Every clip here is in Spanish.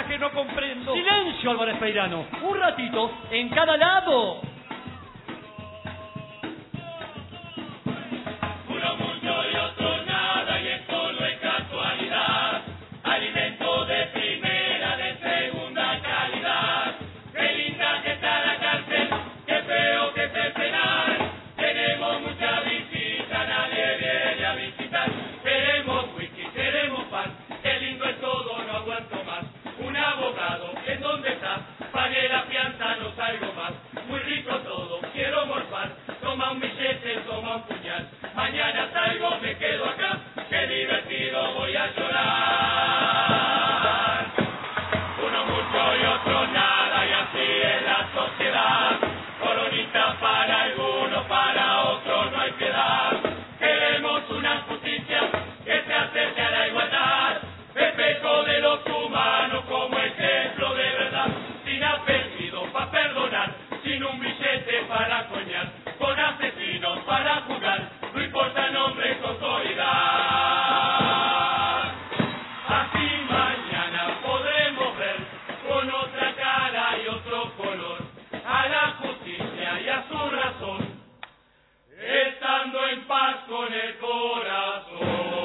mensaje no comprendo? Silencio, Álvarez Peirano. Un ratito en cada lado. Uno mucho y otro nada, y esto no es casualidad. Alimento de primera, de segunda calidad. Qué linda que está la cárcel, qué feo que es el penal. Tenemos mucha visita, nadie viene a visitar. Queremos whisky, queremos pan, qué lindo es todo, no aguanto más. Un abogado, ¿en dónde está? Pague la fianza, no salgo más. Muy rico todo, quiero morfar. Toma un billete, toma un puñal. Mañana salgo, me quedo acá. Qué divertido, voy a llorar. Uno mucho y otro nada, y así es la sociedad. Coronita para algunos, para otros no hay piedad. Queremos una justicia que se acerque a la igualdad. Espejo de los humanos como ejemplo de verdad. Sin apellido para perdonar, sin un billete para coñar, con asesinos para jugar, no importa el nombre con autoridad. Así mañana podremos ver con otra cara y otro color a la justicia y a su razón, estando en paz con el corazón.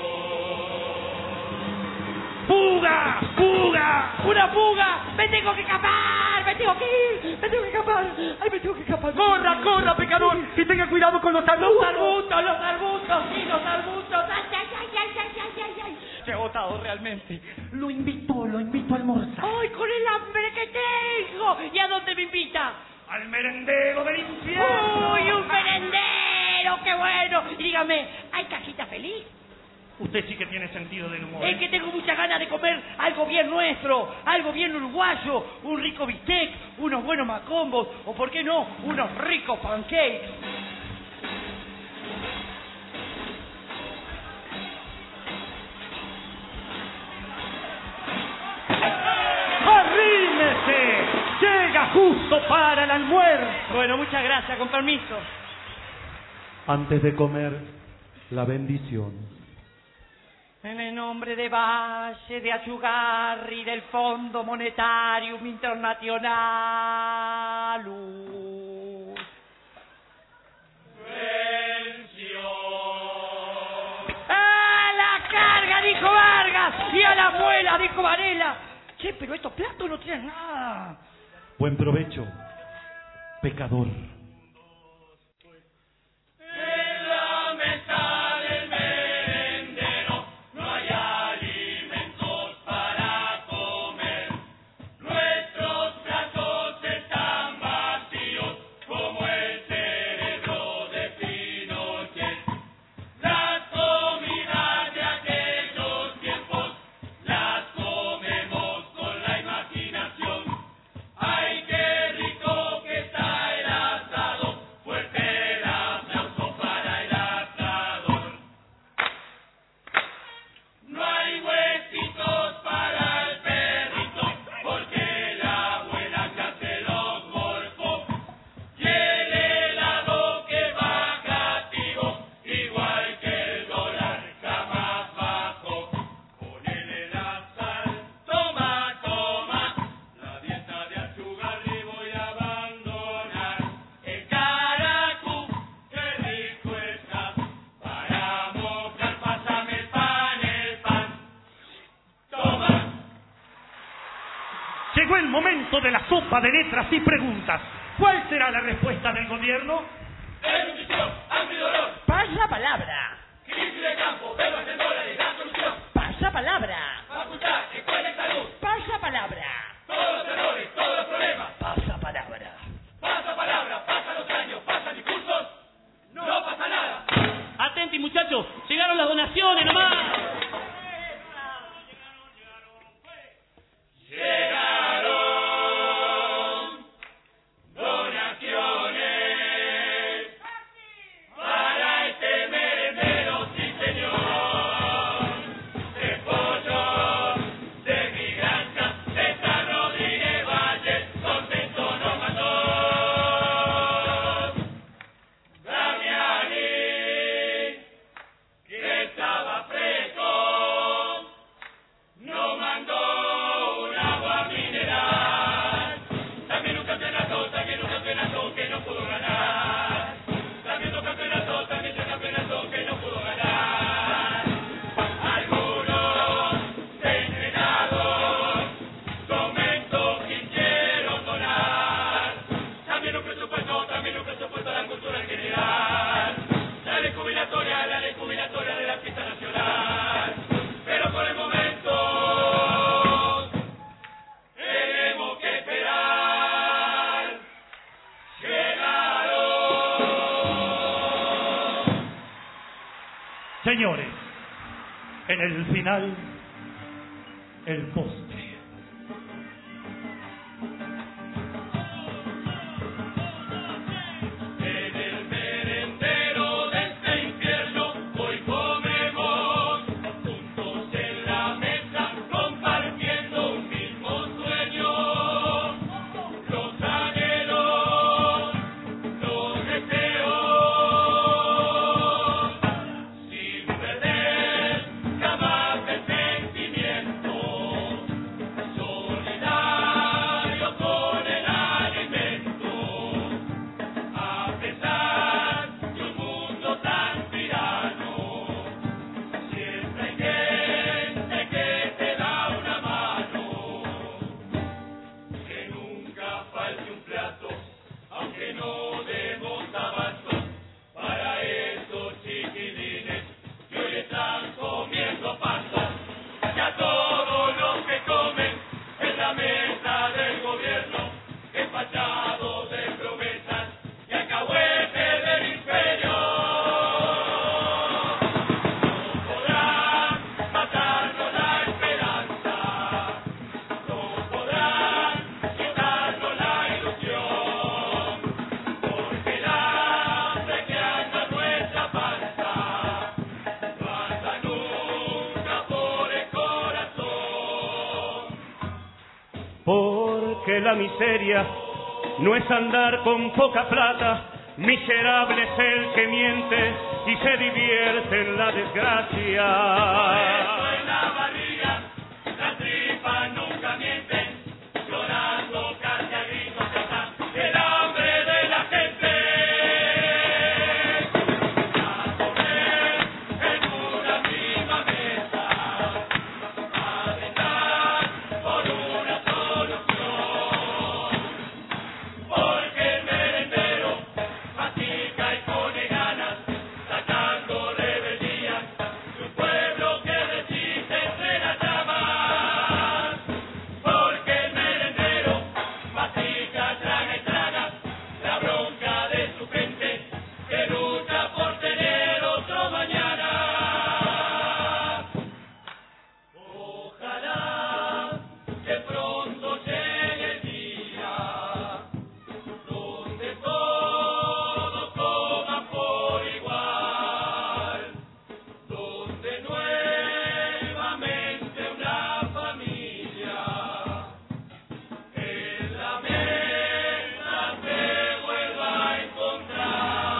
¡Fuga! ¡Fuga! ¡Una fuga! ¡Me tengo que escapar! ¡Me tengo que ir! ¡Me tengo que escapar! ¡Ay, me tengo que escapar! ¡Corra, corra, pecador! Y tenga cuidado con los arbustos. ¡Los arbustos, los arbustos! ¡Sí, los arbustos! ¡Ay, ay, ay, ay, ay, ay, ay! Qué agotado realmente. Lo invito a almorzar. ¡Ay, con el hambre que tengo! ¿Y a dónde me invita? ¡Al merendero del infierno! ¡Uy, un merendero! ¡Qué bueno! Y dígame, ¿hay cajita feliz? Usted sí que tiene sentido del humor. Es que tengo muchas ganas de comer algo bien nuestro, algo bien uruguayo, un rico bistec, unos buenos macombos, o por qué no, unos ricos pancakes. ¡Arrímese! ¡Llega justo para el almuerzo! Bueno, muchas gracias, con permiso. Antes de comer, la bendición. En el nombre de Valle, de Achugarri, del Fondo Monetario Internacional. ¡A la carga, dijo Vargas! ¡Y a la abuela, dijo Varela! Che, pero estos platos no tienen nada. Buen provecho, pecador. Llegó el momento de la sopa de letras y preguntas. ¿Cuál será la respuesta del gobierno? Desnutrición, hambre y dolor. Pasa palabra. Crisis de campo, verbas en dólares, gran solución. Pasa palabra. Facultad, escuela y salud. Pasa palabra. Todos los errores, todos los problemas. Pasa palabra. Pasa palabra, pasan los años, pasan discursos. No pasa nada. Atenti, muchachos. Llegaron las donaciones nomás. Llegaron donaciones para este merendero, sí señor. De pollo, de mi granja, de San Rodríguez. Señores, en el final, el postre. Porque la miseria no es andar con poca plata, miserable es el que miente y se divierte en la desgracia. Por eso en la barriga, las tripas nunca mienten, llorando casi a gritos está el hambre de la gente. A comer en una misma mesa, a brindar por una solución, porque el merendero mastica y pone ganas, sacando rebeldías de un pueblo que resiste entre las llamas. Porque el merendero mastica, traga y traga la bronca de su gente que lucha por tener otro mañana. Ojalá que pronto llegue el día donde todos coman por igual, donde nuevamente una familia en la mesa se vuelva a encontrar.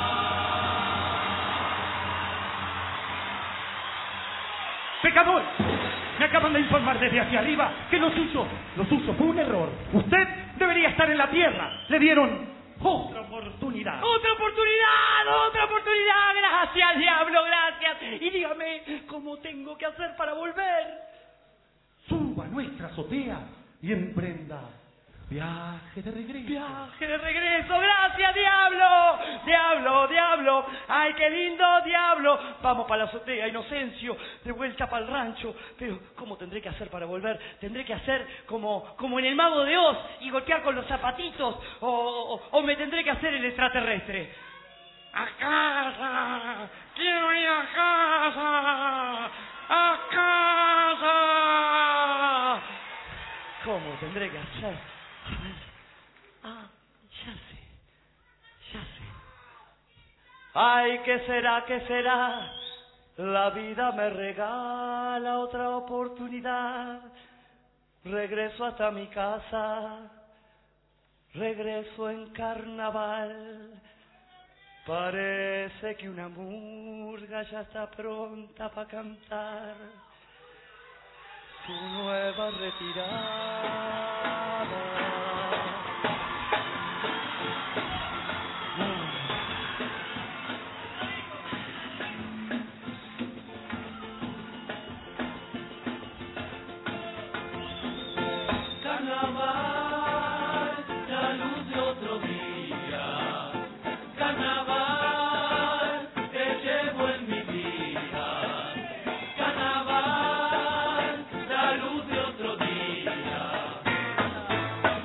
¡Pecador! Me acaban de informar desde hacia arriba que lo suyo fue un error. Usted debería estar en la tierra. Le dieron otra oportunidad. ¡Otra oportunidad! ¡Otra oportunidad! ¡Gracias, diablo! ¡Gracias! Y dígame, ¿cómo tengo que hacer para volver? Suba a nuestra azotea y emprenda viaje de regreso. ¡Viaje de regreso! ¡Gracias, diablo! ¡Diablo, diablo! ¡Ay, qué lindo, diablo! Vamos para la azotea, Inocencio, de vuelta para el rancho. Pero, ¿cómo tendré que hacer para volver? Tendré que hacer como en el Mago de Oz y golpear con los zapatitos. O me tendré que hacer el extraterrestre. ¡A casa! ¡Quiero ir a casa! ¡A casa! ¿Cómo tendré que hacer? A ver. Ah, ya sé. Ay, ¿qué será, qué será? La vida me regala otra oportunidad. Regreso hasta mi casa. Regreso en carnaval. Parece que una murga ya está pronta para cantar su nueva retirada. Carnaval, la luz de otro día. Carnaval, te llevo en mi vida. Carnaval, la luz de otro día.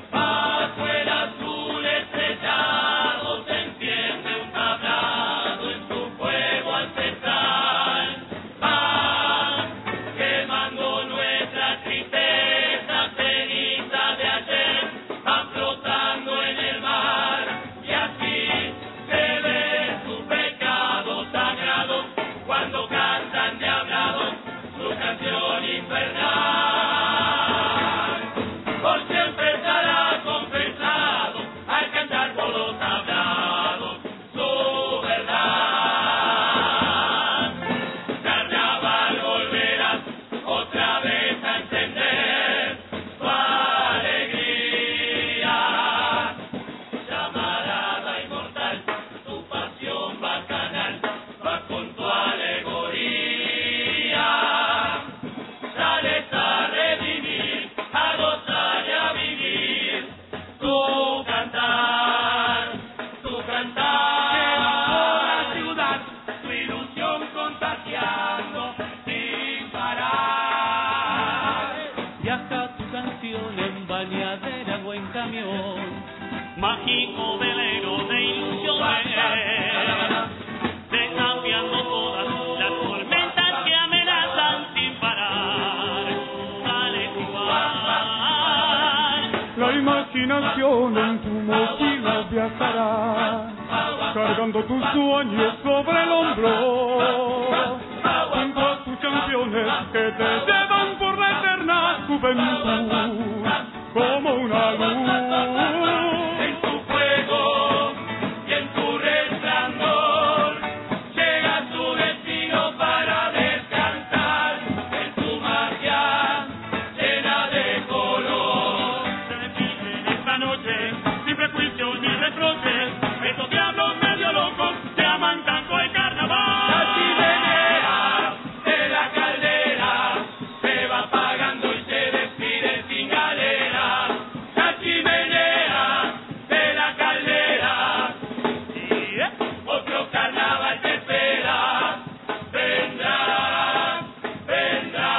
imaginación en tu mochila viajará, cargando tus sueños sobre el hombro, junto a tus canciones que te llevan por la eterna juventud, como una luz. En tu fuego y en tu resplandor llega a tu destino para descansar en tu magia llena de color. Se define esta noche sin prejuicios ni reproches, estos diablos medio locos llaman tanto el carnaval. La chimenea de la caldera se va apagando y se despide sin galera. La chimenea de la caldera, otro carnaval te espera. Vendrá, vendrá.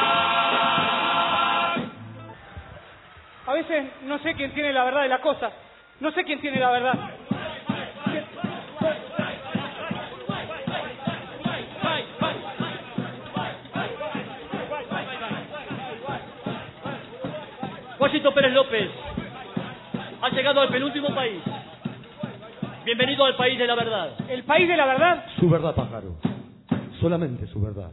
A veces no sé quién tiene la verdad de la cosa. No sé quién tiene la verdad. Juancito Pérez López ha llegado al penúltimo país. Bienvenido al país de la verdad. ¿El país de la verdad? Su verdad, pájaro. Solamente su verdad.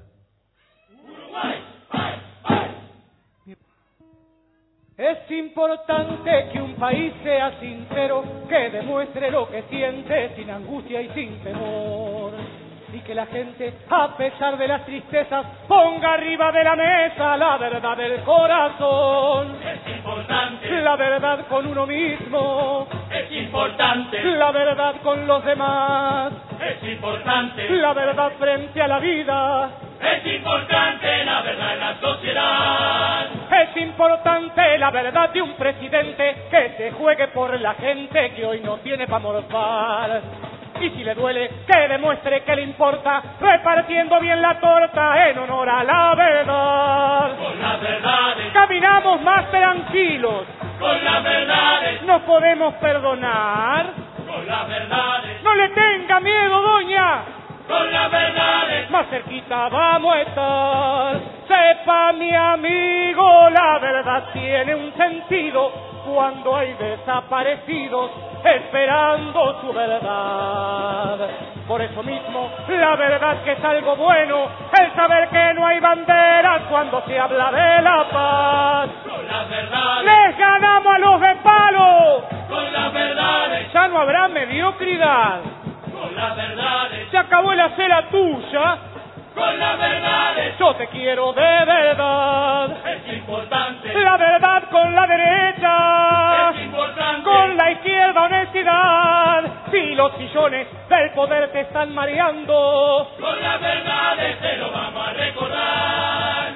Es importante que un país sea sincero, que demuestre lo que siente sin angustia y sin temor. Y que la gente, a pesar de las tristezas, ponga arriba de la mesa la verdad del corazón. Es importante, La verdad con uno mismo, es importante, la verdad con los demás, es importante, la verdad frente a la vida. es importante la verdad en la sociedad. Es importante la verdad de un presidente que se juegue por la gente que hoy no tiene para morfar. Y si le duele, que demuestre que le importa, repartiendo bien la torta en honor a la verdad. Con las verdades, Caminamos más tranquilos, con las verdades, nos podemos perdonar. con las verdades, No le tenga miedo, doña, con las verdades. más cerquita vamos a estar. Sepa, mi amigo, la verdad tiene un sentido cuando hay desaparecidos esperando su verdad. Por eso mismo, la verdad que es algo bueno, el saber que no hay banderas cuando se habla de la paz. Con las verdades, ¡Les ganamos a los de palo! con las verdades, Ya no habrá mediocridad. con las verdades, Se acabó la cera tuya, con las verdades. yo te quiero de verdad. Es importante, La verdad con la derecha, es importante, con la izquierda honestidad. Si los sillones del poder te están mareando, con las verdades te lo vamos a recordar.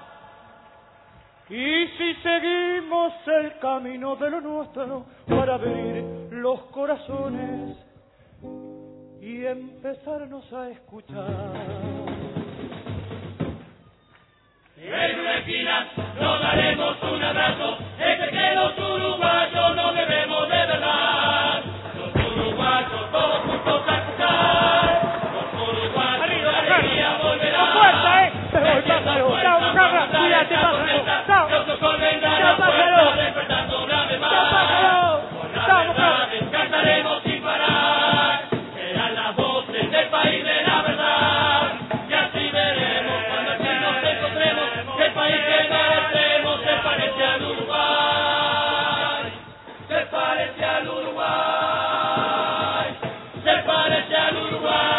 y si seguimos el camino de lo nuestro para abrir los corazones y empezarnos a escuchar. En una esquina nos daremos un abrazo, es que los uruguayos no debemos de verdad. Los uruguayos todos juntos a escuchar. Los uruguayos la alegría volverá. ¡Con fuerza, Se voy, pájaro! ¡Chao, cabra! ¡Cuídate, pájaro! ¡Chao! Los sol vendrán ¡Chao, a puerta, pájaro! despertando una vez ¡Chao, más. pájaro! Con las ¡Chao, pájaro! verdades cantaremos sin parar. Serán las voces del país de la verdad. Y así veremos cuando aquí nos encontremos que el país que merecemos se parece al Uruguay. Se parece al Uruguay. Se parece al Uruguay.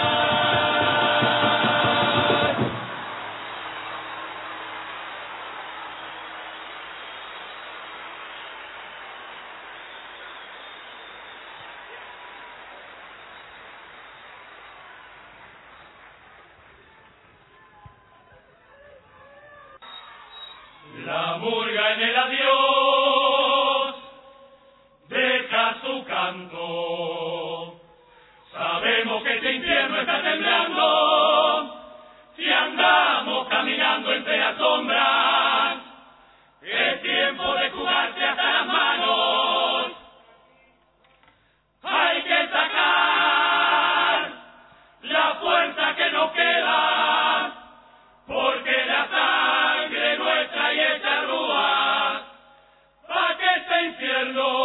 La murga en el adiós deja su canto. Sabemos que este infierno está temblando. Si andamos caminando entre las sombras, es tiempo de jugarse hasta las manos. Hay que sacar la fuerza que nos queda, porque la sangre nuestra y esta rúa, pa' que este infierno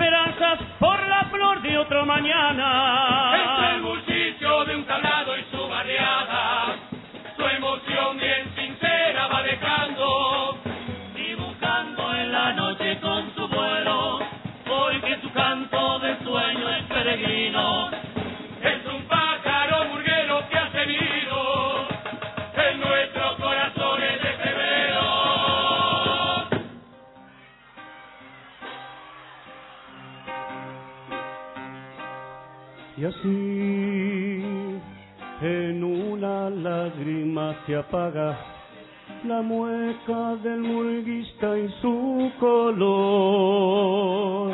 esperanzas por la flor de otro mañana. Entre el bullicio de un tablado y su barriada, su emoción bien sincera va dejando, dibujando en la noche con su vuelo, porque su canto de sueño es peregrino. Es un pájaro murguero que ha tenido en nuestros corazones de febrero. Y así en una lágrima se apaga la mueca del murguista y su color,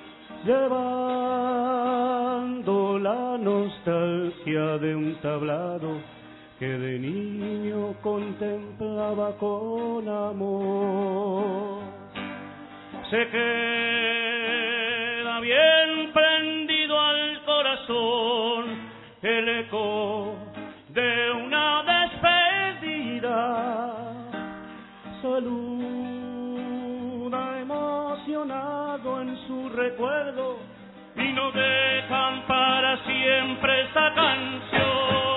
llevando la nostalgia de un tablado que de niño contemplaba con amor. Se queda bien prendido al corazón el eco de una despedida. Saluda emocionado en su recuerdo y no dejan para siempre esta canción.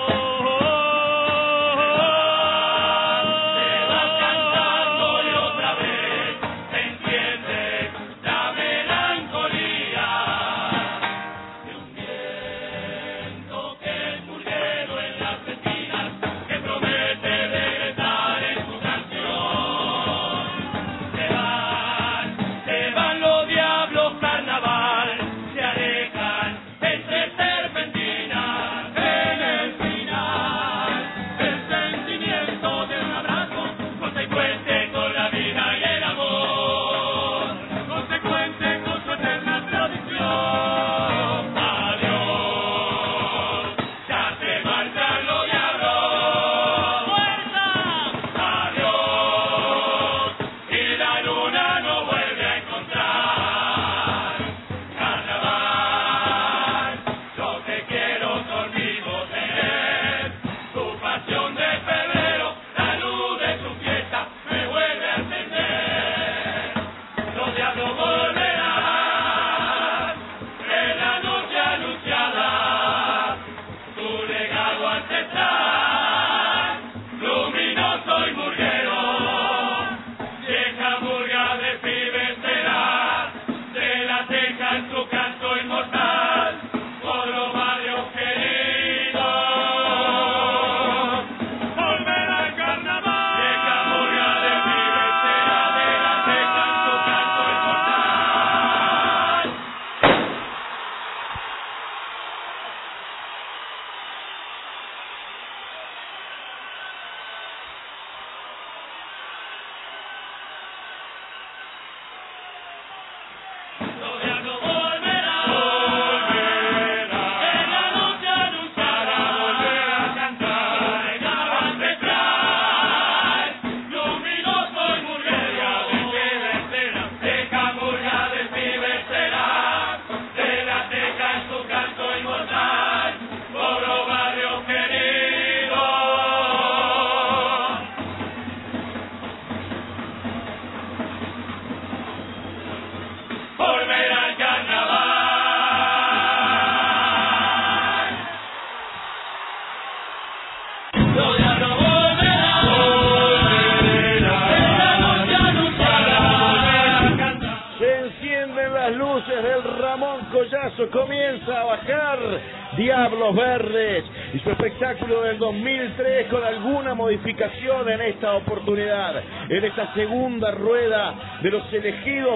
Comienza a bajar Diablos Verdes y su espectáculo del 2003 con alguna modificación en esta oportunidad, en esta segunda rueda de los elegidos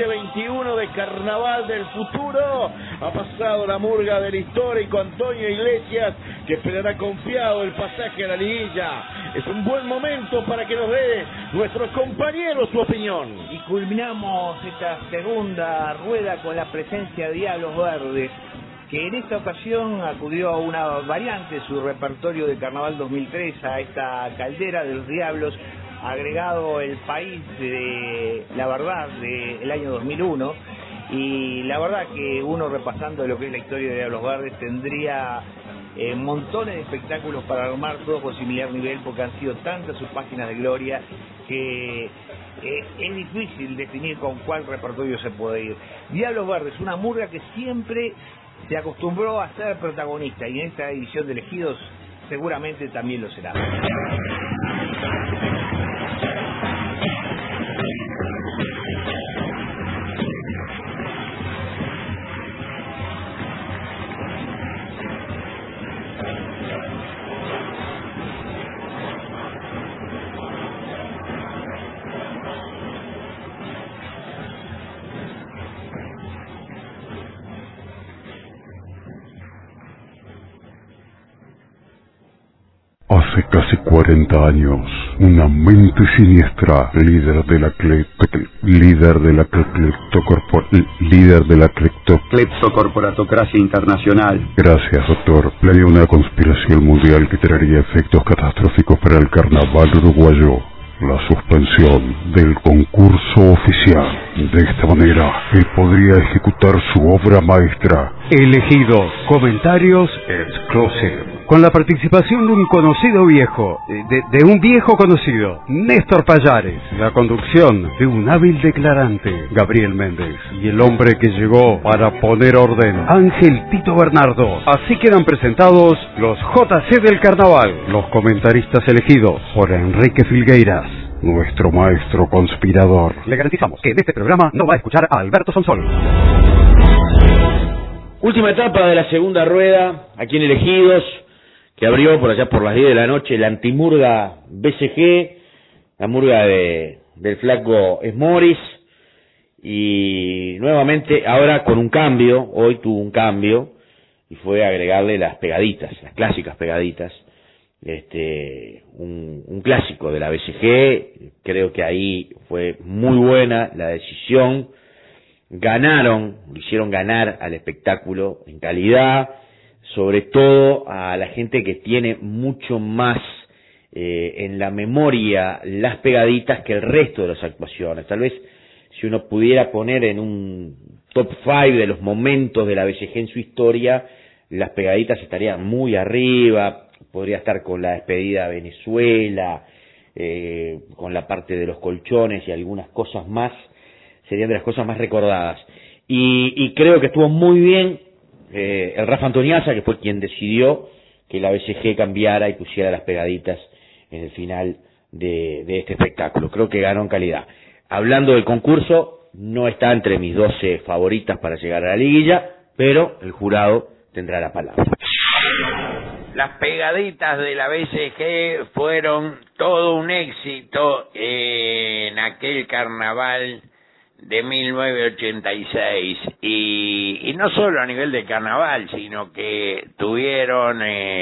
2021 de Carnaval del Futuro. Ha pasado la murga del histórico Antonio Iglesias, que esperará confiado el pasaje a la liguilla. Es un buen momento para que nos dé nuestros compañeros su opinión. Y culminamos esta segunda rueda con la presencia de Diablos Verdes, que en esta ocasión acudió a una variante de su repertorio de Carnaval 2003, a esta caldera de los Diablos, agregado el país de La Verdad del año 2001. Y la verdad que uno, repasando lo que es la historia de Diablos Verdes, tendría montones de espectáculos para armar, todos con similar nivel, porque han sido tantas sus páginas de gloria que es difícil definir con cuál repertorio se puede ir. Diablos Verdes, una murga que siempre se acostumbró a ser protagonista y en esta edición de Elegidos seguramente también lo será. Hace casi 40 años, una mente siniestra, líder de la cleptocorporatocracia internacional. Gracias, doctor. Planeó una conspiración mundial que traería efectos catastróficos para el carnaval uruguayo. La suspensión del concurso oficial. De esta manera, él podría ejecutar su obra maestra. Elegidos. Comentarios exclusive. Con la participación de un conocido viejo, de un viejo conocido, Néstor Pallares. La conducción de un hábil declarante, Gabriel Méndez. Y el hombre que llegó para poner orden, Ángel Tito Bernardo. Así quedan presentados los JC del Carnaval. Los comentaristas elegidos por Enrique Filgueiras, nuestro maestro conspirador. Le garantizamos que en este programa no va a escuchar a Alberto Sonsol. Última etapa de la segunda rueda, aquí en Elegidos, que abrió por allá por las 10 de la noche la antimurga BCG, la murga del flaco Esmoris, y nuevamente ahora con un cambio, hoy tuvo un cambio, y fue agregarle las pegaditas, las clásicas pegaditas, un clásico de la BCG. Creo que ahí fue muy buena la decisión, ganaron, le hicieron ganar al espectáculo en calidad, sobre todo a la gente que tiene mucho más en la memoria las pegaditas que el resto de las actuaciones. Tal vez si uno pudiera poner en un top 5 de los momentos de la BCG en su historia, las pegaditas estarían muy arriba. Podría estar con la despedida a Venezuela, con la parte de los colchones y algunas cosas más, serían de las cosas más recordadas. Y creo que estuvo muy bien el Rafa Antoniazza, que fue quien decidió que la BCG cambiara y pusiera las pegaditas en el final de este espectáculo. Creo que ganó en calidad. Hablando del concurso, no está entre mis 12 favoritas para llegar a la liguilla, pero el jurado tendrá la palabra. Las pegaditas de la BCG fueron todo un éxito en aquel carnaval de 1986 y no solo a nivel de carnaval, sino que tuvieron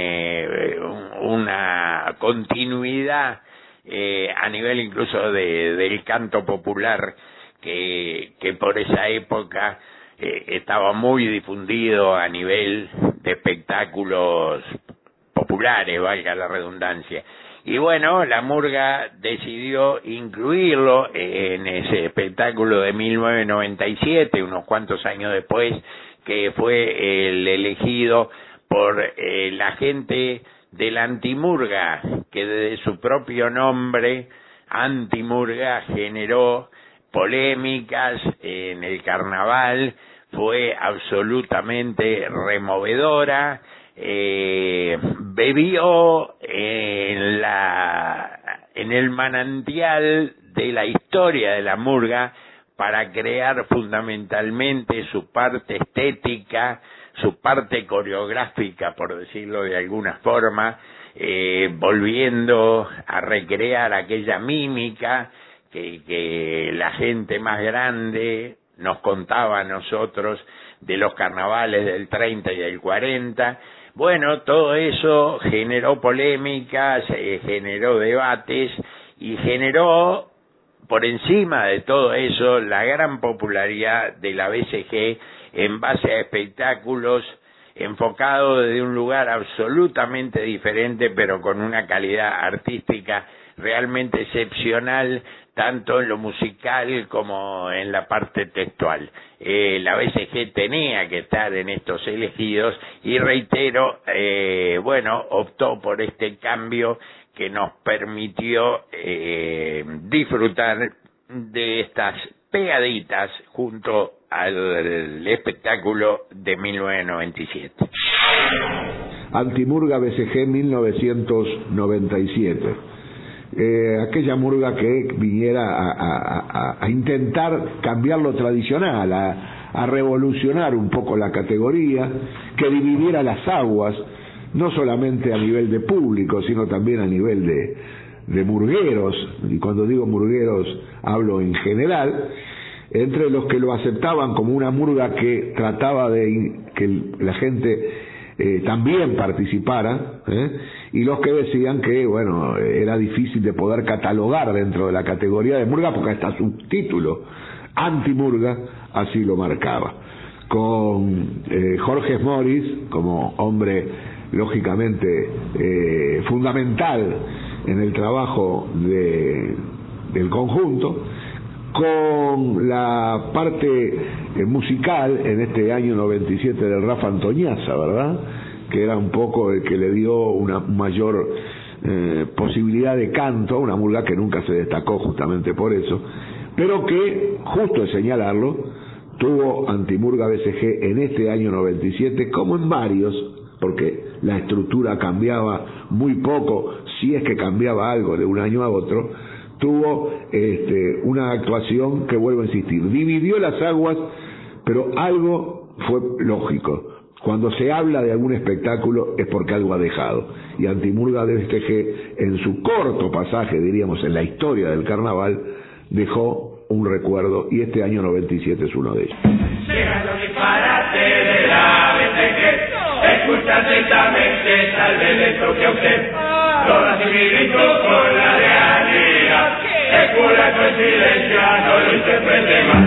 una continuidad a nivel incluso del canto popular que por esa época estaba muy difundido a nivel de espectáculos populares, valga la redundancia. Y bueno, la murga decidió incluirlo en ese espectáculo de 1997, unos cuantos años después, que fue el elegido por la gente de la antimurga, que desde su propio nombre, antimurga, generó polémicas en el carnaval, fue absolutamente removedora, bebió en el manantial de la historia de la murga para crear fundamentalmente su parte estética, su parte coreográfica, por decirlo de alguna forma, volviendo a recrear aquella mímica que la gente más grande nos contaba a nosotros de los carnavales del 30 y del 40. Bueno, todo eso generó polémicas, generó debates y generó, por encima de todo eso, la gran popularidad de la BCG en base a espectáculos enfocados desde un lugar absolutamente diferente, pero con una calidad artística realmente excepcional, tanto en lo musical como en la parte textual. La BCG tenía que estar en estos elegidos y reitero, optó por este cambio que nos permitió disfrutar de estas pegaditas junto al espectáculo de 1997. Antimurga BCG 1997. Aquella murga que viniera a intentar cambiar lo tradicional, a revolucionar un poco la categoría, que dividiera las aguas, no solamente a nivel de público, sino también a nivel de murgueros, y cuando digo murgueros hablo en general, entre los que lo aceptaban como una murga que trataba de que la gente también participara, y los que decían que, bueno, era difícil de poder catalogar dentro de la categoría de murga, porque hasta su título, Antimurga, así lo marcaba. Con Jorge Morris como hombre lógicamente fundamental en el trabajo del conjunto, con la parte musical en este año 97 de Rafa Antoñaza, ¿verdad?, que era un poco el que le dio una mayor posibilidad de canto, una murga que nunca se destacó justamente por eso, pero que, justo de señalarlo, tuvo Antimurga BCG en este año 97, como en varios, porque la estructura cambiaba muy poco, si es que cambiaba algo de un año a otro, tuvo una actuación que, vuelvo a insistir, dividió las aguas, pero algo fue lógico. Cuando se habla de algún espectáculo es porque algo ha dejado, y Antimurga BCG, en su corto pasaje, diríamos, en la historia del carnaval, dejó un recuerdo, y este año 97 es uno de ellos. Deja los disparates de la BCG, escucha atentamente, tal vez le toque a usted, toda similitud con la realidad, es pura coincidencia, no lo interprete mal.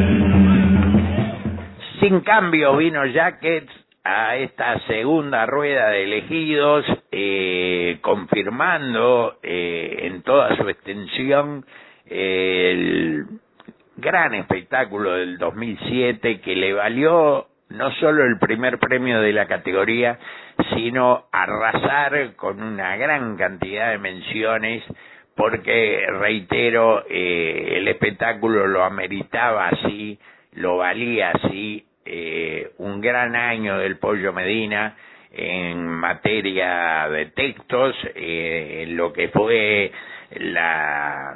Sin cambio vino Jackets a esta segunda rueda de elegidos, confirmando en toda su extensión el gran espectáculo del 2007, que le valió no solo el primer premio de la categoría, sino arrasar con una gran cantidad de menciones, porque, reitero, el espectáculo lo ameritaba así, lo valía así. Un gran año del Pollo Medina en materia de textos, en lo que fue la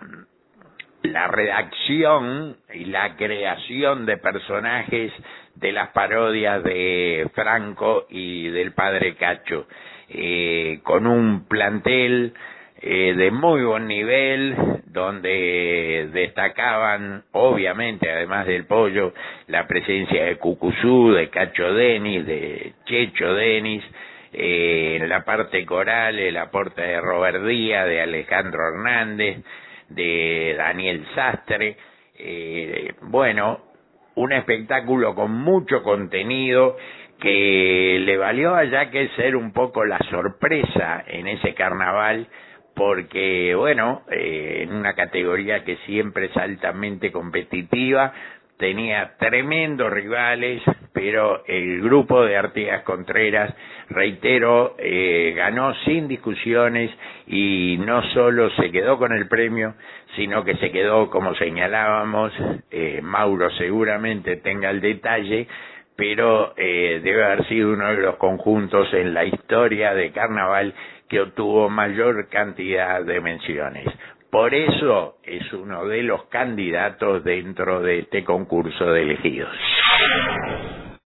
redacción y la creación de personajes de las parodias de Franco y del Padre Cacho, con un plantel de muy buen nivel, donde destacaban, obviamente, además del Pollo, la presencia de Cucuzú, de Cacho Denis, de Checho Denis, en la parte coral el aporte de Robert Díaz, de Alejandro Hernández, de Daniel Sastre, bueno, un espectáculo con mucho contenido que le valió a Jackets ser un poco la sorpresa en ese carnaval, porque, bueno, en una categoría que siempre es altamente competitiva, tenía tremendos rivales, pero el grupo de Artigas Contreras, reitero, ganó sin discusiones, y no solo se quedó con el premio, sino que se quedó, como señalábamos, Mauro seguramente tenga el detalle, pero debe haber sido uno de los conjuntos en la historia de carnaval que obtuvo mayor cantidad de menciones. Por eso es uno de los candidatos dentro de este concurso de elegidos.